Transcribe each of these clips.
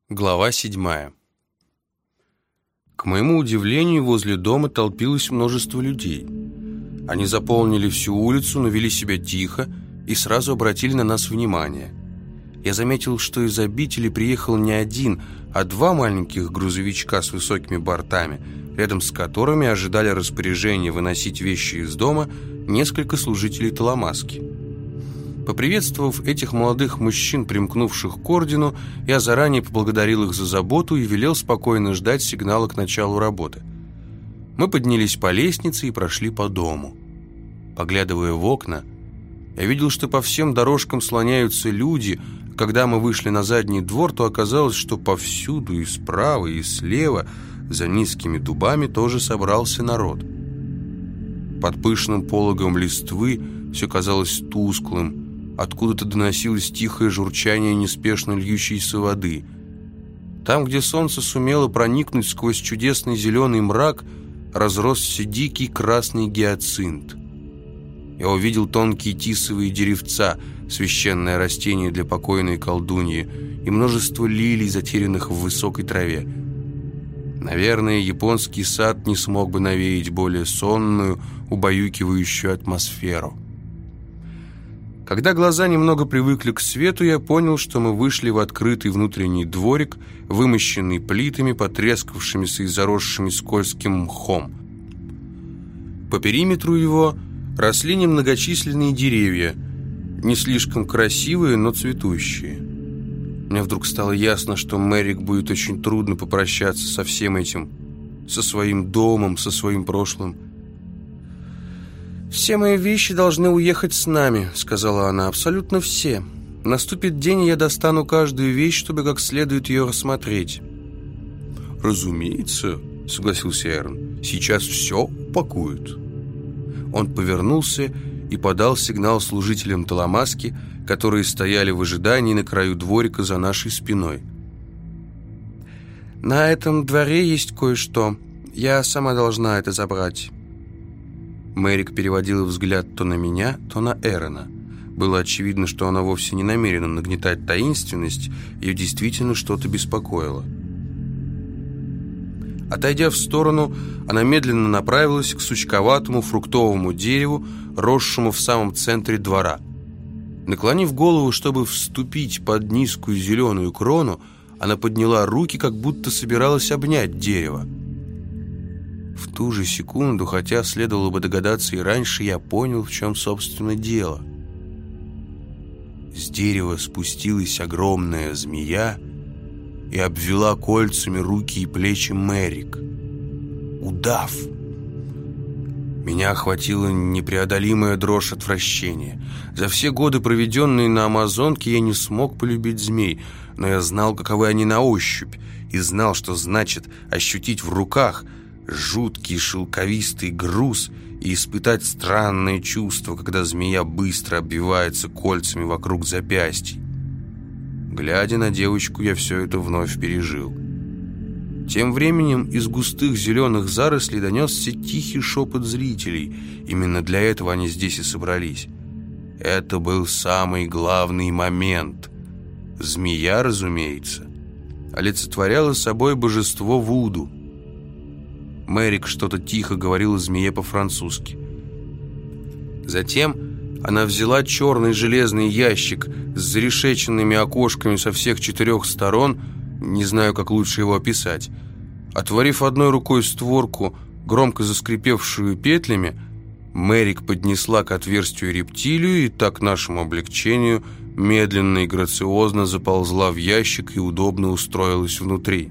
Глава 7. К моему удивлению, возле дома толпилось множество людей. Они заполнили всю улицу, но вели себя тихо и сразу обратили на нас внимание. Я заметил, что из обители приехал не один, а два маленьких грузовичка с высокими бортами, рядом с которыми ожидали распоряжения выносить вещи из дома несколько служителей Толомаски. Поприветствовав этих молодых мужчин, примкнувших к ордену, я заранее поблагодарил их за заботу и велел спокойно ждать сигнала к началу работы. Мы поднялись по лестнице и прошли по дому. Поглядывая в окна, я видел, что по всем дорожкам слоняются люди. Когда мы вышли на задний двор, то оказалось, что повсюду, и справа, и слева, за низкими дубами, тоже собрался народ. Под пышным пологом листвы все казалось тусклым. Откуда-то доносилось тихое журчание неспешно льющейся воды. Там, где солнце сумело проникнуть сквозь чудесный зеленый мрак, разросся дикий красный гиацинт. Я увидел тонкие тисовые деревца, священное растение для покойной колдуньи, и множество лилий, затерянных в высокой траве. Наверное, японский сад не смог бы навеять более сонную, убаюкивающую атмосферу. Когда глаза немного привыкли к свету, я понял, что мы вышли в открытый внутренний дворик, вымощенный плитами, потрескавшимися и заросшими скользким мхом. По периметру его росли немногочисленные деревья, не слишком красивые, но цветущие. Мне вдруг стало ясно, что Мэрик будет очень трудно попрощаться со всем этим, со своим домом, со своим прошлым. «Все мои вещи должны уехать с нами», — сказала она, — «абсолютно все. Наступит день, и я достану каждую вещь, чтобы как следует ее рассмотреть». «Разумеется», — согласился Эрн, — «сейчас все упакуют». Он повернулся и подал сигнал служителям Толомаски, которые стояли в ожидании на краю дворика за нашей спиной. «На этом дворе есть кое-что. Я сама должна это забрать». Мэрик переводила взгляд то на меня, то на Эрона. Было очевидно, что она вовсе не намерена нагнетать таинственность, ее действительно что-то беспокоило. Отойдя в сторону, она медленно направилась к сучковатому фруктовому дереву, росшему в самом центре двора. Наклонив голову, чтобы вступить под низкую зеленую крону, она подняла руки, как будто собиралась обнять дерево. В ту же секунду, хотя следовало бы догадаться и раньше, я понял, в чем, собственно, дело. С дерева спустилась огромная змея и обвела кольцами руки и плечи Мэрик. Удав! Меня охватила непреодолимая дрожь отвращения. За все годы, проведенные на Амазонке, я не смог полюбить змей, но я знал, каковы они на ощупь, и знал, что значит ощутить в руках жуткий шелковистый груз и испытать странное чувство, когда змея быстро обвивается кольцами вокруг запястий. Глядя на девочку, я все это вновь пережил. Тем временем из густых зеленых зарослей донесся тихий шепот зрителей. Именно для этого они здесь и собрались. Это был самый главный момент. Змея, разумеется, олицетворяла собой божество Вуду. Мэрик что-то тихо говорила змее по-французски. Затем она взяла черный железный ящик с зарешеченными окошками со всех 4 сторон, не знаю, как лучше его описать. Отворив одной рукой створку, громко заскрипевшую петлями, Мэрик поднесла к отверстию рептилию и так, к нашему облегчению, медленно и грациозно заползла в ящик и удобно устроилась внутри.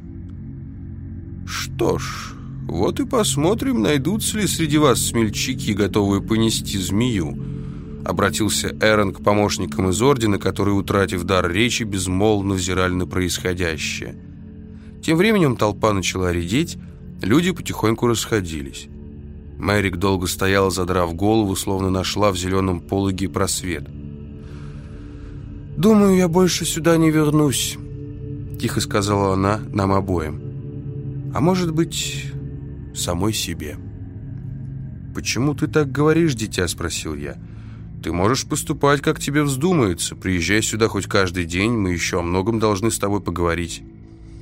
«Что ж, вот и посмотрим, найдутся ли среди вас смельчаки, готовые понести змею», — обратился Эрон к помощникам из ордена, которые, утратив дар речи, безмолвно взирали на происходящее. Тем временем толпа начала редеть, люди потихоньку расходились. Мэрик долго стояла, задрав голову, словно нашла в зеленом пологе просвет. «Думаю, я больше сюда не вернусь», — тихо сказала она нам обоим. «А может быть, самой себе». «Почему ты так говоришь, дитя?» — спросил я. «Ты можешь поступать, как тебе вздумается. Приезжай сюда хоть каждый день, мы еще о многом должны с тобой поговорить».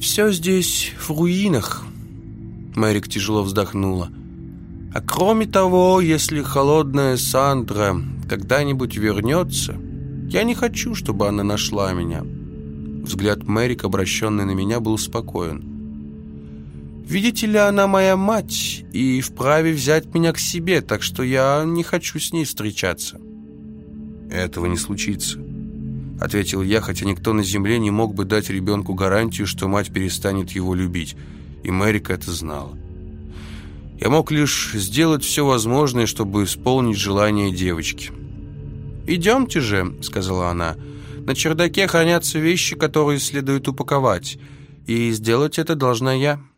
«Все здесь в руинах», — Мэрик тяжело вздохнула. «А кроме того, если холодная Сандра когда-нибудь вернется, я не хочу, чтобы она нашла меня». Взгляд Мэрик, обращенный на меня, был спокоен. «Видите ли, она моя мать и вправе взять меня к себе, так что я не хочу с ней встречаться». «Этого не случится», — ответил я, хотя никто на земле не мог бы дать ребенку гарантию, что мать перестанет его любить, и Мэрик это знала. Я мог лишь сделать все возможное, чтобы исполнить желание девочки. «Идемте же», — сказала она, — «на чердаке хранятся вещи, которые следует упаковать, и сделать это должна я».